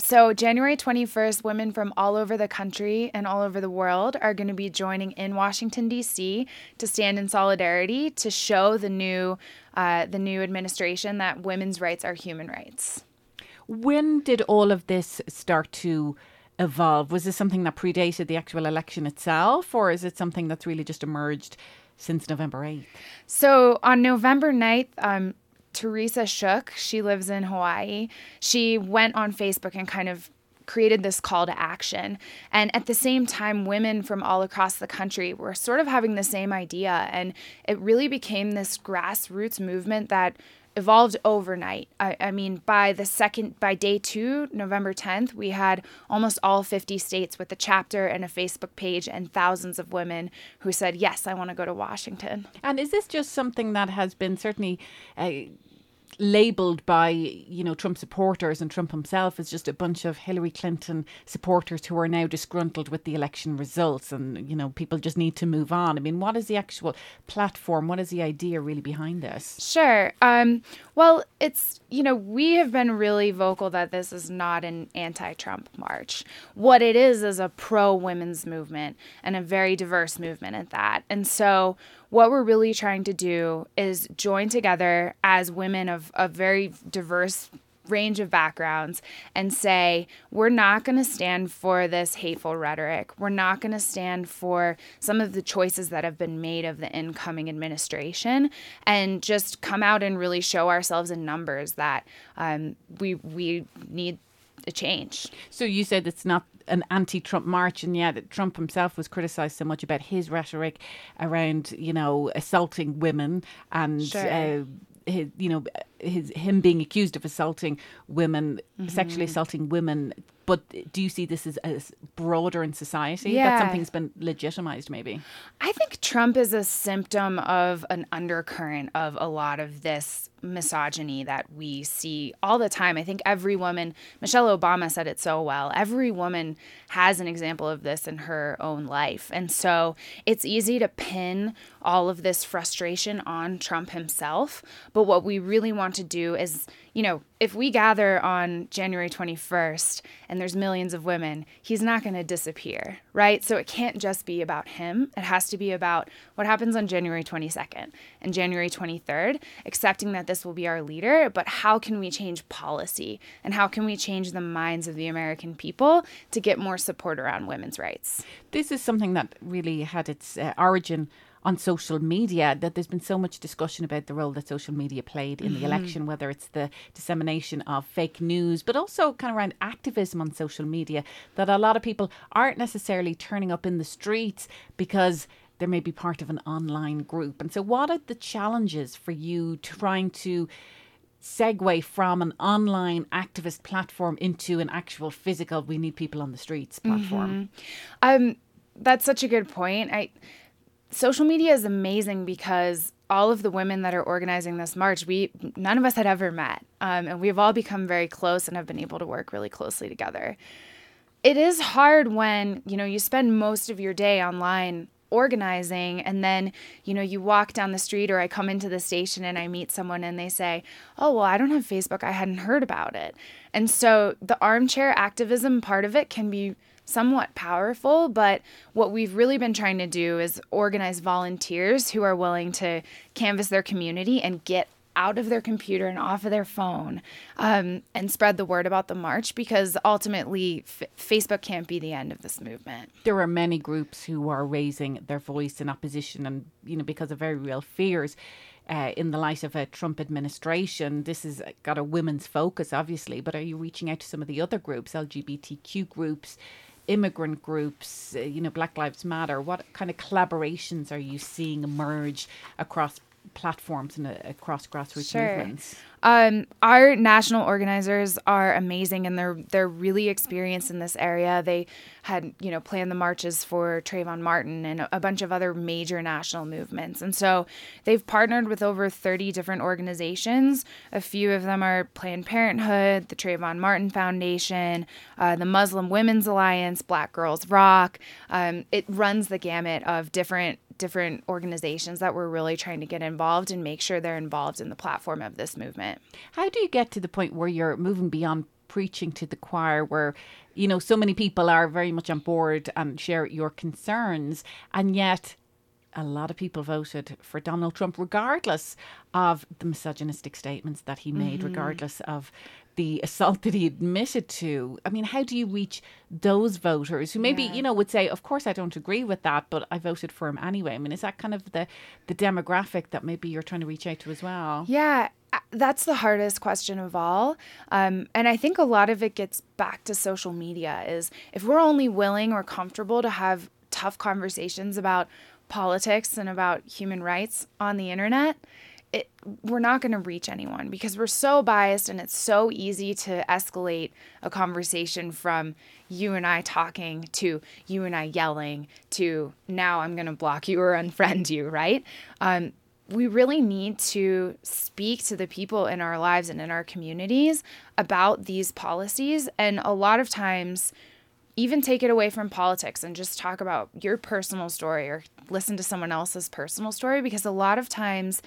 So January 21st, women from all over the country and all over the world are going to be joining in Washington, D.C. to stand in solidarity to show the new administration that women's rights are human rights. When did all of this start to evolve? Was this something that predated the actual election itself, or is it something that's really just emerged since November 8th? So on November 9th, Teresa Shook, she lives in Hawaii, she went on Facebook and kind of created this call to action. And at the same time, women from all across the country were sort of having the same idea. And it really became this grassroots movement that evolved overnight. I mean, by day 2, November 10th, we had almost all 50 states with a chapter and a Facebook page and thousands of women who said, yes, I want to go to Washington. And is this just something that has been certainly labelled by, Trump supporters and Trump himself as just a bunch of Hillary Clinton supporters who are now disgruntled with the election results and, people just need to move on? I mean, what is the actual platform? What is the idea really behind this? Sure. Well, it's, we have been really vocal that this is not an anti-Trump march. What it is a pro-women's movement and a very diverse movement at that. And so what we're really trying to do is join together as women of a very diverse range of backgrounds and say, we're not going to stand for this hateful rhetoric. We're not going to stand for some of the choices that have been made of the incoming administration, and just come out and really show ourselves in numbers that we need a change. So you said it's not an anti-Trump march, and yet Trump himself was criticised so much about his rhetoric around, assaulting women and Sure. Him being accused of assaulting women, sexually assaulting women. But do you see this as broader in society? Yeah. That something's been legitimised, maybe? I think Trump is a symptom of an undercurrent of a lot of this misogyny that we see all the time. I think every woman, Michelle Obama said it so well, every woman has an example of this in her own life. And so it's easy to pin all of this frustration on Trump himself. But what we really want to do is, if we gather on January 21st and there's millions of women, he's not going to disappear, right? So it can't just be about him. It has to be about what happens on January 22nd and January 23rd, accepting that this will be our leader, but how can we change policy and how can we change the minds of the American people to get more support around women's rights? This is something that really had its origin on social media, that there's been so much discussion about the role that social media played in the election, whether it's the dissemination of fake news, but also kind of around activism on social media, that a lot of people aren't necessarily turning up in the streets because they may be part of an online group. And so what are the challenges for you trying to segue from an online activist platform into an actual physical, we need people on the streets platform? That's such a good point. Social media is amazing because all of the women that are organizing this march, none of us had ever met. And we've all become very close and have been able to work really closely together. It is hard when, you spend most of your day online organizing and then, you walk down the street, or I come into the station and I meet someone and they say, oh, well, I don't have Facebook. I hadn't heard about it. And so the armchair activism part of it can be somewhat powerful, but what we've really been trying to do is organize volunteers who are willing to canvass their community and get out of their computer and off of their phone and spread the word about the march, because ultimately Facebook can't be the end of this movement. There are many groups who are raising their voice in opposition and, because of very real fears in the light of a Trump administration. This has got a women's focus, obviously, but are you reaching out to some of the other groups, LGBTQ groups, immigrant groups, Black Lives Matter? What kind of collaborations are you seeing emerge across platforms and across grassroots movements? Our national organizers are amazing, and they're really experienced in this area. They had, planned the marches for Trayvon Martin and a bunch of other major national movements. And so they've partnered with over 30 different organizations. A few of them are Planned Parenthood, the Trayvon Martin Foundation, the Muslim Women's Alliance, Black Girls Rock. It runs the gamut of different organizations that we're really trying to get involved and make sure they're involved in the platform of this movement. How do you get to the point where you're moving beyond preaching to the choir where, you know, so many people are very much on board and share your concerns, and yet a lot of people voted for Donald Trump, regardless of the misogynistic statements that he made, regardless of the assault that he admitted to. I mean, how do you reach those voters who maybe, you know, would say, of course, I don't agree with that, but I voted for him anyway? I mean, is that kind of the demographic that maybe you're trying to reach out to as well? Yeah, that's the hardest question of all. And I think a lot of it gets back to social media is if we're only willing or comfortable to have tough conversations about politics and about human rights on the internet, we're not going to reach anyone because we're so biased, and it's so easy to escalate a conversation from you and I talking to you and I yelling to now I'm going to block you or unfriend you, right? We really need to speak to the people in our lives and in our communities about these policies, and a lot of times even take it away from politics and just talk about your personal story or listen to someone else's personal story, because a lot of times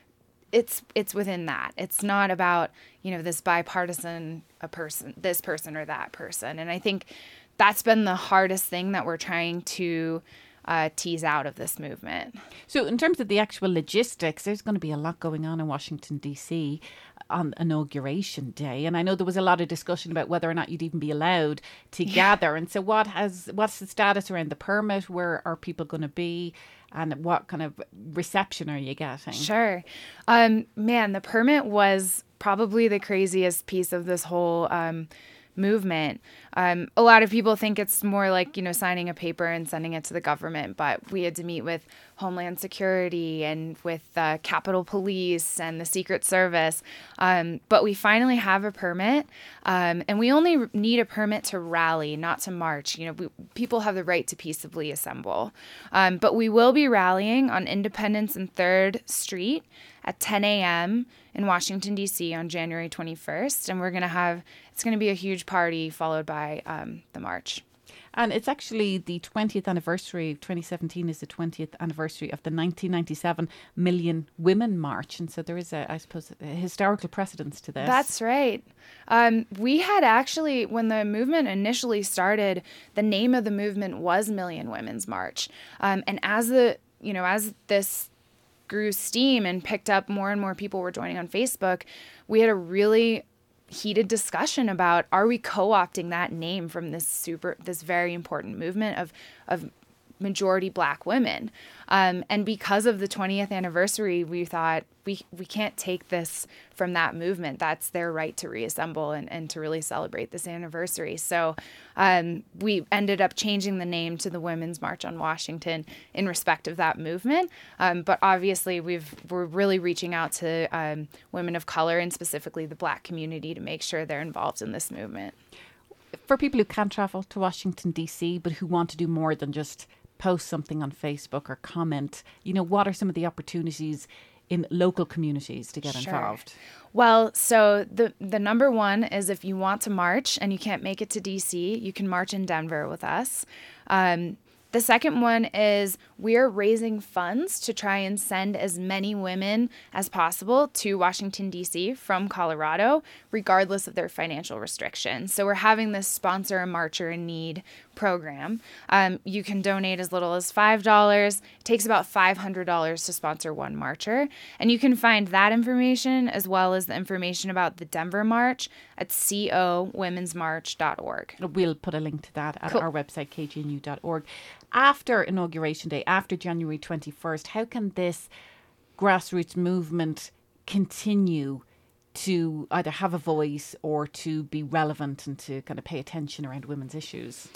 it's within that. It's not about, you know, this bipartisan this person or that person. And I think that's been the hardest thing that we're trying to tease out of this movement. So in terms of the actual logistics, there's going to be a lot going on in Washington, D.C. on Inauguration Day. And I know there was a lot of discussion about whether or not you'd even be allowed to gather. And so what's the status around the permit? Where are people going to be? And what kind of reception are you getting? Sure. Man, the permit was probably the craziest piece of this whole movement. A lot of people think it's more like, you know, signing a paper and sending it to the government, but we had to meet with Homeland Security and with Capitol Police and the Secret Service. But we finally have a permit, and we only need a permit to rally, not to march. You know, people have the right to peaceably assemble. But we will be rallying on Independence and 3rd Street at 10 a.m. in Washington, D.C. on January 21st. And it's going to be a huge party followed by the march. And it's actually the 20th anniversary. 2017 is the 20th anniversary of the 1997 Million Women March. And so there is, I suppose, a historical precedence to this. That's right. We had actually, when the movement initially started, the name of the movement was Million Women's March. And as this grew steam and picked up, more and more people were joining on Facebook, we had a really heated discussion about, are we co-opting that name from this very important movement of majority Black women? And because of the 20th anniversary, we thought we can't take this from that movement. That's their right to reassemble and to really celebrate this anniversary. So we ended up changing the name to the Women's March on Washington in respect of that movement. But obviously, we're really reaching out to women of color and specifically the Black community to make sure they're involved in this movement. For people who can't travel to Washington, D.C., but who want to do more than just post something on Facebook or comment, you know, what are some of the opportunities in local communities to get involved? Well, so the number one is if you want to march and you can't make it to DC, you can march in Denver with us. The second one is we are raising funds to try and send as many women as possible to Washington, D.C. from Colorado, regardless of their financial restrictions. So we're having this Sponsor a Marcher in Need program. You can donate as little as $5. It takes about $500 to sponsor one marcher. And you can find that information as well as the information about the Denver March at cowomensmarch.org. We'll put a link to that at our website, kgnu.org. After Inauguration Day, after January 21st, how can this grassroots movement continue to either have a voice or to be relevant and to kind of pay attention around women's issues?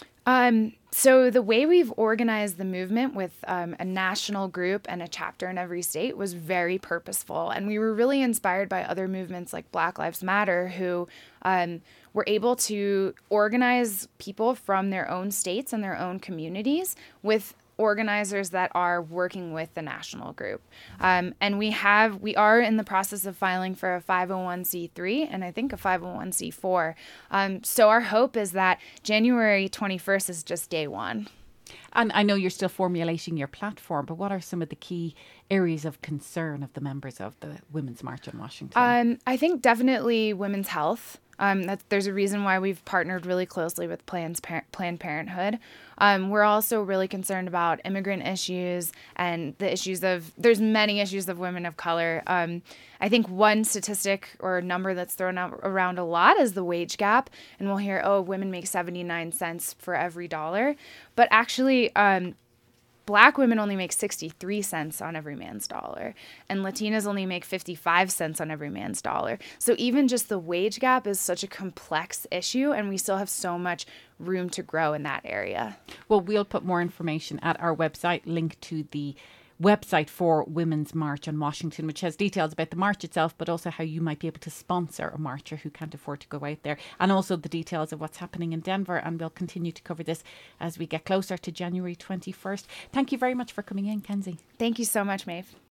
So the way we've organized the movement with a national group and a chapter in every state was very purposeful. And we were really inspired by other movements like Black Lives Matter, who were able to organize people from their own states and their own communities with organizers that are working with the national group. And we are in the process of filing for a 501c3 and I think a 501c4. So our hope is that January 21st is just day one. And I know you're still formulating your platform, but what are some of the key areas of concern of the members of the Women's March on Washington? I think definitely women's health. There's a reason why we've partnered really closely with Planned Parenthood. We're also really concerned about immigrant issues and the issues there's many issues of women of color. I think one statistic or number that's thrown around a lot is the wage gap. And we'll hear, oh, women make 79 cents for every dollar. But actually, Black women only make 63 cents on every man's dollar, and Latinas only make 55 cents on every man's dollar. So even just the wage gap is such a complex issue, and we still have so much room to grow in that area. Well, we'll put more information at our website, link to the website for Women's March on Washington, which has details about the march itself, but also how you might be able to sponsor a marcher who can't afford to go out there, and also the details of what's happening in Denver. And we'll continue to cover this as we get closer to January 21st. Thank you very much for coming in, Kenzie. Thank you so much, Maeve.